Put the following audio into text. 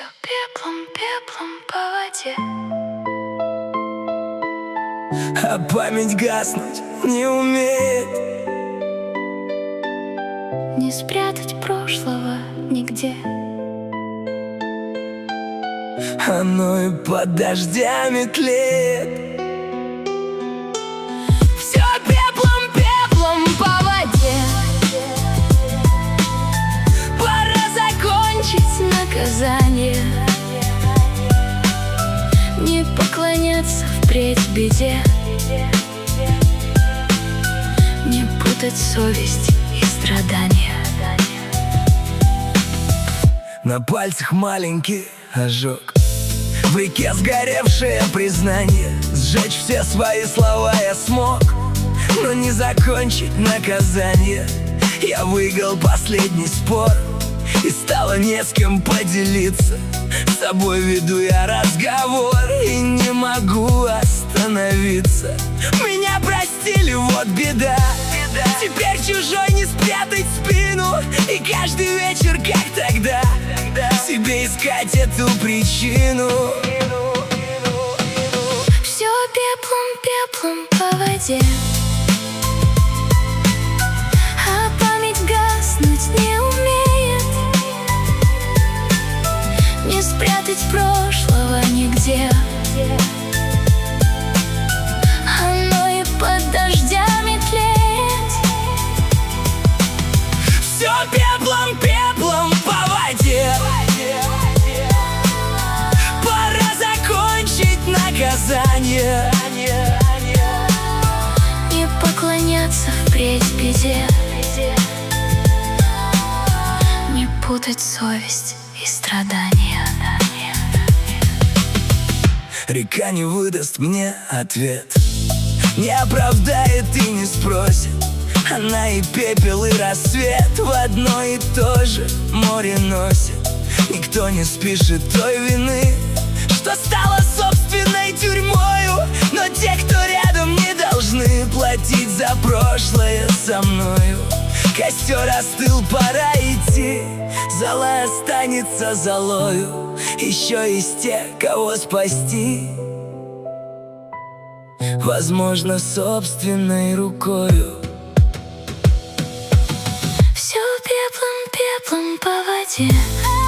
Все пеплом, пеплом по воде. А память гаснуть не умеет. Не спрятать прошлого нигде. Оно и под дождями тлеет. Все пеплом, пеплом по воде. Пора закончить наказание. Не поклоняться впредь беде. Не путать совесть и страдания. На пальцах маленький ожог, в реке сгоревшее признание. Сжечь все свои слова я смог, но не закончить наказание. Я выиграл последний спор, и стало не с кем поделиться. С собой веду я разговор, и не могу остановиться. Меня простили, вот беда. Теперь чужой не спрятать спину, и каждый вечер, как тогда, себе искать эту причину. Все пеплом, пеплом по воде. А память гаснуть не умеет. Не спрятать прошлого нигде. Оно и под дождями тлеет. Все пеплом, пеплом по воде. Пора закончить наказание. Не поклоняться впредь беде. Не путать совесть и страдания. Река не выдаст мне ответ, не оправдает и не спросит. Она и пепел, и рассвет в одно и то же море носит. Никто не спишет той вины, что стало собственной тюрьмою. Но те, кто рядом, не должны платить за прошлое со мною. Костер остыл, пора идти, зола останется золою. Еще есть те, кого спасти, возможно, собственной рукою. Все пеплом, пеплом по воде.